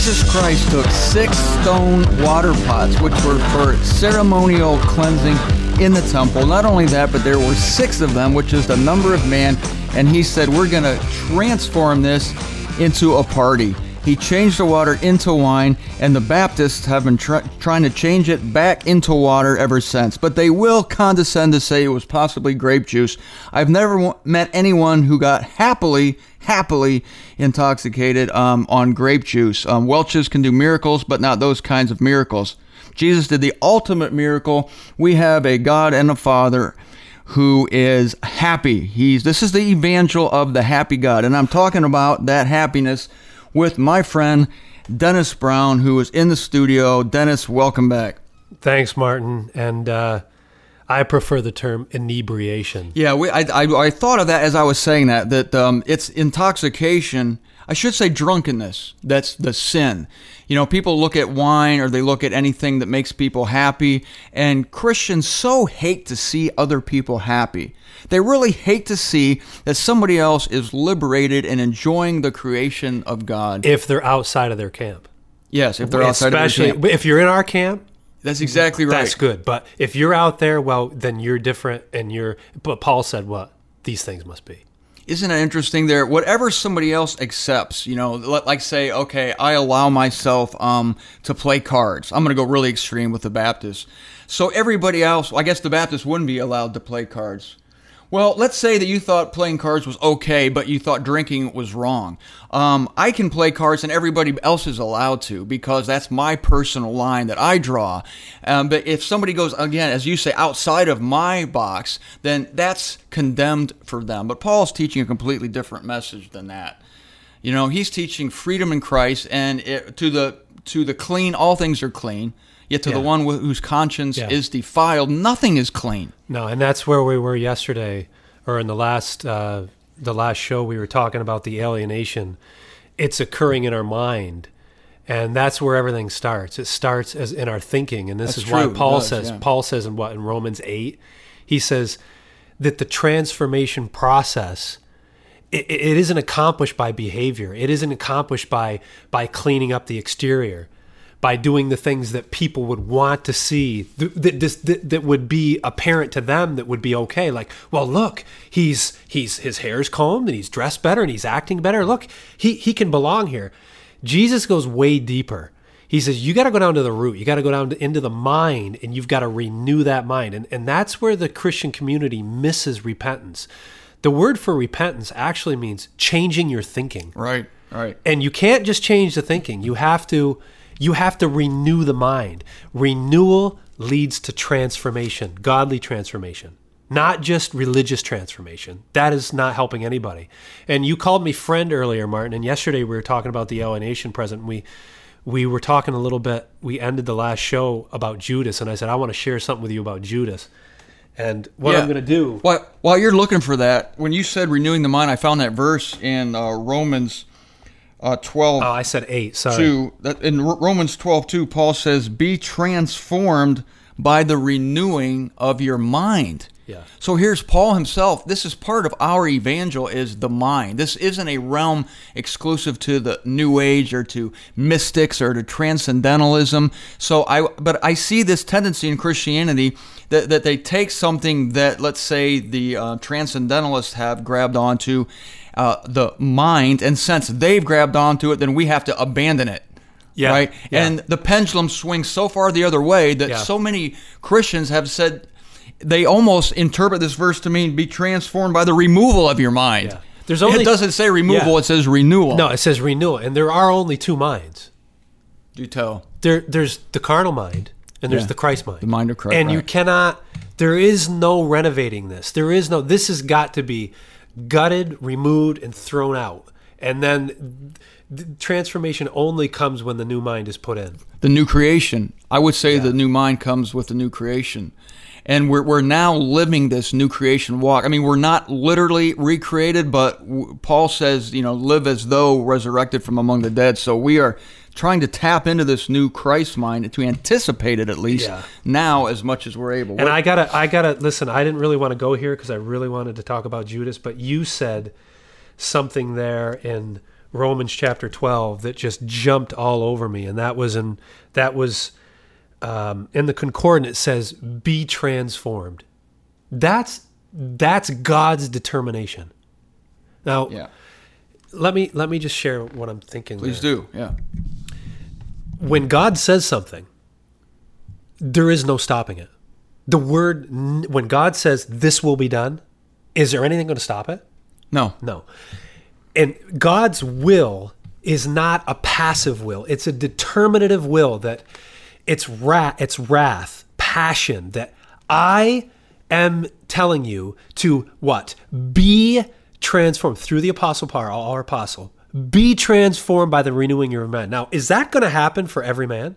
Jesus Christ took 6 stone water pots, which were for ceremonial cleansing in the temple. Not only that, but there were 6 of them, which is the number of man, and he said, we're going to transform this into a party. He changed the water into wine, and the Baptists have been trying to change it back into water ever since. But they will condescend to say it was possibly grape juice. I've never met anyone who got happily intoxicated on grape juice. Welch's can do miracles, but not those kinds of miracles. Jesus did the ultimate miracle. We have a God and a Father who is happy. This is the evangel of the happy God, and I'm talking about that happiness with my friend Dennis Brown, who is in the studio. Dennis, welcome back. Thanks, Martin. And I prefer the term inebriation. Yeah, I thought of that as I was saying that it's intoxication. I should say drunkenness. That's the sin. You know, people look at wine or they look at anything that makes people happy, and Christians so hate to see other people happy. They really hate to see that somebody else is liberated and enjoying the creation of God. If they're outside of their camp. Yes, if they're outside of their camp. Especially if you're in our camp. That's exactly right. That's good. But if you're out there, well, then you're different, but Paul said what? These things must be. Isn't it interesting there? Whatever somebody else accepts, you know, like say, okay, I allow myself to play cards. I'm going to go really extreme with the Baptists. So everybody else, I guess the Baptists wouldn't be allowed to play cards. Well, let's say that you thought playing cards was okay, but you thought drinking was wrong. I can play cards and everybody else is allowed to because that's my personal line that I draw. But if somebody goes, again, as you say, outside of my box, then that's condemned for them. But Paul's teaching a completely different message than that. You know, he's teaching freedom in Christ, and to the clean, all things are clean. Yet to the one whose conscience is defiled, nothing is clean. No, and that's where we were yesterday, or in the last show. We were talking about the alienation. It's occurring in our mind, and that's where everything starts. It starts as in our thinking, and this is why Paul says. Yeah. Paul says in Romans 8, he says that the transformation process. It isn't accomplished by behavior. It isn't accomplished by cleaning up the exterior, by doing the things that people would want to see, that would be apparent to them, that would be okay. Like, well, look, his hair's combed and he's dressed better and he's acting better. Look, he can belong here. Jesus goes way deeper. He says, you got to go down to the root. You got to go down into the mind, and you've got to renew that mind. And that's where the Christian community misses repentance. The word for repentance actually means changing your thinking. Right. And you can't just change the thinking. You have to renew the mind. Renewal leads to transformation, godly transformation, not just religious transformation. That is not helping anybody. And you called me friend earlier, Martin, and yesterday we were talking about the alienation present. We were talking a little bit, we ended the last show about Judas, and I said, I want to share something with you about Judas. And what I'm going to do. While you're looking for that, when you said renewing the mind, I found that verse in Romans 12. Oh, I said 8, sorry. 2. In Romans 12:2, Paul says, be transformed by the renewing of your mind. Yeah. So here's Paul himself. This is part of our evangel, is the mind. This isn't a realm exclusive to the New Age or to mystics or to transcendentalism. But I see this tendency in Christianity that they take something that, let's say, the transcendentalists have grabbed onto, the mind, and since they've grabbed onto it, then we have to abandon it. Yeah. Right? Yeah. And the pendulum swings so far the other way that so many Christians have said, they almost interpret this verse to mean be transformed by the removal of your mind. Yeah. It doesn't say removal, it says renewal. No, it says renewal. And there are only two minds. Do tell. There's the carnal mind and there's the Christ mind. The mind of Christ. And you cannot, there is no renovating this. This has got to be gutted, removed, and thrown out. And then the transformation only comes when the new mind is put in. The new creation. I would say the new mind comes with the new creation. And we're now living this new creation walk. I mean, we're not literally recreated, but Paul says, live as though resurrected from among the dead. So we are trying to tap into this new Christ mind, to anticipate it at least now as much as we're able. And I gotta listen. I didn't really want to go here because I really wanted to talk about Judas, but you said something there in Romans chapter 12 that just jumped all over me, and that was in the concordance. It says, "Be transformed." That's God's determination. Now, let me just share what I'm thinking. Please do. Yeah. When God says something, there is no stopping it. The word, when God says this will be done, is there anything going to stop it? No. No. And God's will is not a passive will. It's a determinative will that it's wrath, passion, that I am telling you to what? Be transformed through the Apostle Paul, our apostle. Be transformed by the renewing of your mind. Now, is that going to happen for every man?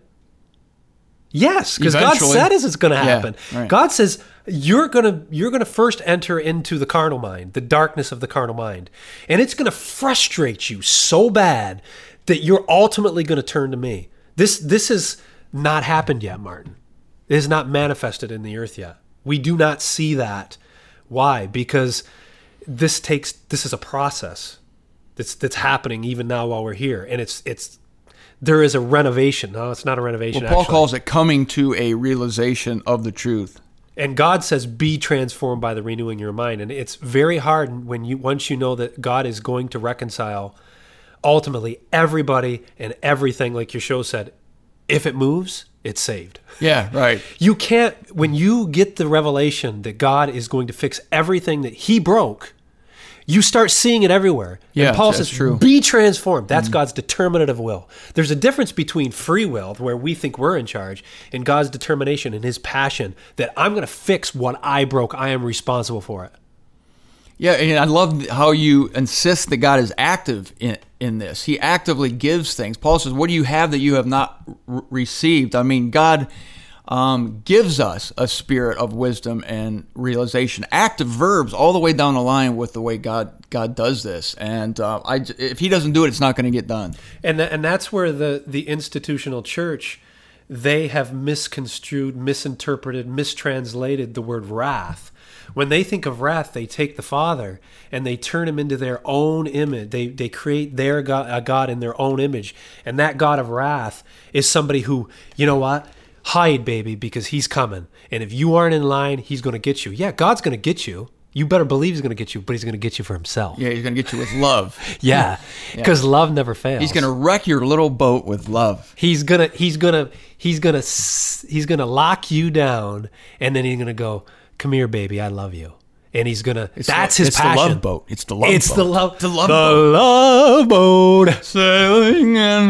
Yes, because God said it's going to happen. Yeah, right. God says you're going to first enter into the carnal mind, the darkness of the carnal mind, and it's going to frustrate you so bad that you're ultimately going to turn to me. This has not happened yet, Martin. It has not manifested in the earth yet. We do not see that. Why? Because this is a process that's happening even now while we're here, and there is a renovation. No, it's not a renovation. Well, Paul calls it coming to a realization of the truth. And God says, "Be transformed by the renewing of your mind." And it's very hard once you know that God is going to reconcile ultimately everybody and everything, like your show said. If it moves, it's saved. Yeah, right. You can't, when you get the revelation that God is going to fix everything that He broke, you start seeing it everywhere. Yeah, and Paul that's says, true. Be transformed. That's God's determinative will. There's a difference between free will, where we think we're in charge, and God's determination and His passion that I'm going to fix what I broke. I am responsible for it. Yeah, and I love how you insist that God is active in this. He actively gives things. Paul says, what do you have that you have not received? I mean, God gives us a spirit of wisdom and realization. Active verbs all the way down the line with the way God does this. And if He doesn't do it, it's not going to get done. And that's where the institutional church, they have misconstrued, misinterpreted, mistranslated the word wrath. When they think of wrath, they take the Father and they turn Him into their own image. They create their God, a God in their own image. And that God of wrath is somebody who, you know what? Hide, baby, because He's coming. And if you aren't in line, He's going to get you. Yeah, God's going to get you. You better believe He's going to get you, but He's going to get you for Himself. Yeah, He's going to get you with love. Yeah, because love never fails. He's going to wreck your little boat with love. He's gonna lock you down, and then He's gonna go, "Come here, baby, I love you." And He's gonna. That's His passion. It's the love boat. It's the love boat. It's the love. The love the boat. love boat. Sailing in.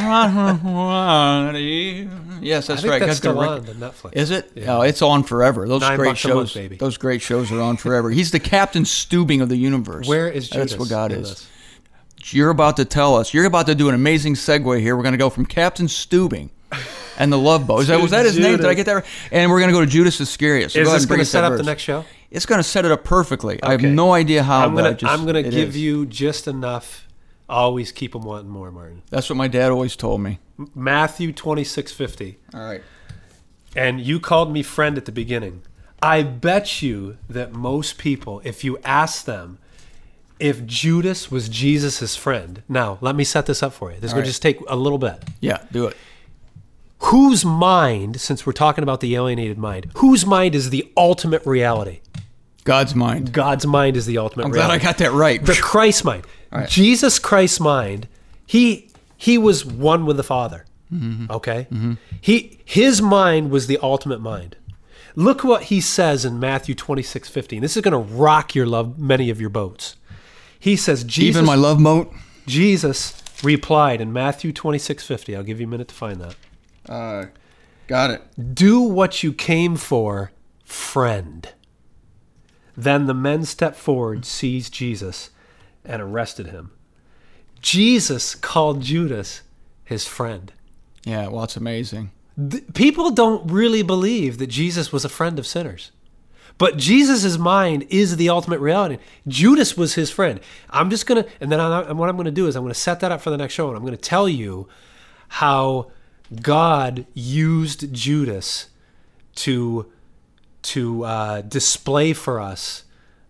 Yes, that's I think right. that's still God's on the Netflix. Is it? Yeah. Oh, it's on forever. Those $9 great a shows, month, baby. those great shows are on forever. He's the Captain Steubing of the universe. Where is Judas? That's what God in is. this? You're about to tell us. You're about to do an amazing segue here. We're going to go from Captain Steubing and the Love Boat. Was that his name? Did I get that right? And we're going to go to Judas Iscariot. So Is go ahead this and bring going to us set that up verse. the next show? It's going to set it up perfectly. I have Okay. no idea how. I'm but gonna it give is. you just enough. Always keep them wanting more, Martin. That's what my dad always told me. Matthew 26:50. All right. And you called me friend at the beginning. I bet you that most people, if you ask them if Judas was Jesus' friend. Now, let me set this up for you. This is going to just take a little bit. Yeah, do it. Whose mind, since we're talking about the alienated mind, whose mind is the ultimate reality? God's mind. God's mind is the ultimate I'm glad reality. I got that right. The Christ mind. Right. Jesus Christ's mind, he was one with the Father. Mm-hmm. Okay? Mm-hmm. His mind was the ultimate mind. Look what he says in Matthew 26:15. This is going to rock many of your boats. He says, Jesus, Even my love moat. Jesus replied in Matthew 26:50. I'll give you a minute to find that. Got it. Do what you came for, friend. Then the men stepped forward, seized Jesus, and arrested him. Jesus called Judas his friend. Yeah, well, it's amazing. People don't really believe that Jesus was a friend of sinners. But Jesus' mind is the ultimate reality. Judas was his friend. I'm just going to, and then what I'm going to do is I'm going to set that up for the next show, and I'm going to tell you how God used Judas to display for us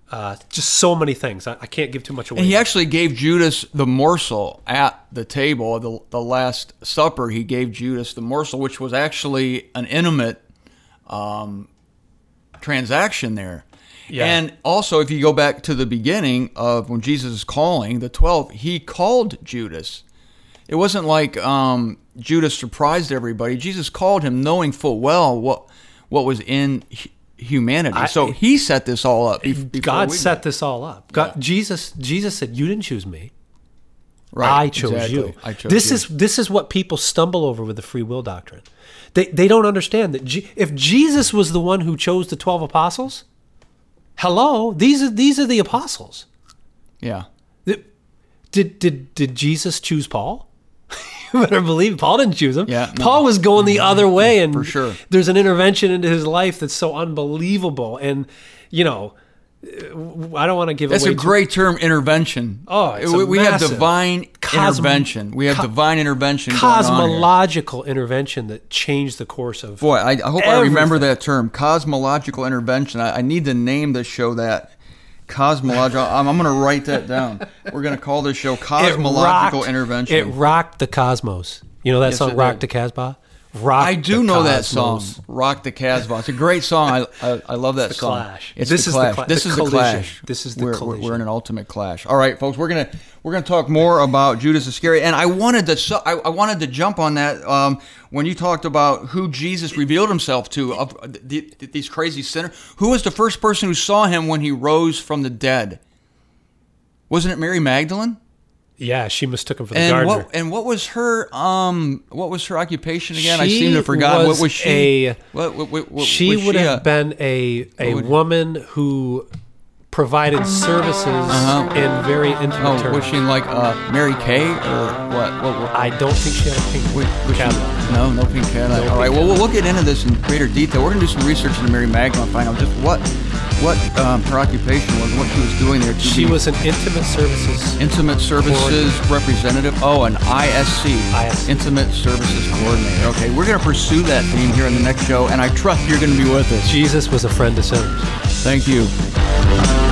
Just so many things. I can't give too much away. And he actually gave Judas the morsel at the table, the Last Supper. He gave Judas the morsel, which was actually an intimate transaction there. Yeah. And also, if you go back to the beginning of when Jesus is calling the 12, he called Judas. It wasn't like Judas surprised everybody. Jesus called him knowing full well what was in humanity. So he set this all up. God set this all up. Jesus said, "You didn't choose me. Right, I chose you." I chose this is what people stumble over with the free will doctrine. They don't understand that if Jesus was the one who chose the 12 apostles, hello, these are the apostles. Yeah. Did Jesus choose Paul? You better believe Paul didn't choose him. Yeah, no. Paul was going the other way, and for sure. There's an intervention into his life that's so unbelievable. And I don't want to give That's away. a great term, intervention. Oh, it's we have massive divine intervention. We have divine intervention. Cosmological intervention that changed the course of. Boy, I hope I remember that term, cosmological intervention. I need to name the show that. Cosmological. I'm going to write that down. We're going to call this show Cosmological Intervention. It rocked the cosmos. You know that song, Rock the Casbah? I do know that song, Rock the Casbah. It's a great song. I love that song. Clash. This is the Clash. This is the Clash. This is the collision. We're in an ultimate clash. All right, folks, we're gonna talk more about Judas Iscariot, and I wanted to jump on that when you talked about who Jesus revealed himself to, of these crazy sinners. Who was the first person who saw him when he rose from the dead? Wasn't it Mary Magdalene? Yeah, she mistook him for the gardener. What was her occupation again? I seem to have forgotten. What was she? She would have been a woman who provided services in very intimate terms. Was she like Mary Kay or what? I don't think she had a pink Cadillac. No pink Cadillac. All right, well, we'll get into this in greater detail. We're going to do some research into Mary Magdalene and find out just what her occupation was and what she was doing there. She was an intimate services representative. Oh, an ISC. Intimate Services Coordinator. Okay, we're going to pursue that theme here in the next show, and I trust you're going to be with us. Jesus was a friend to sinners. Thank you.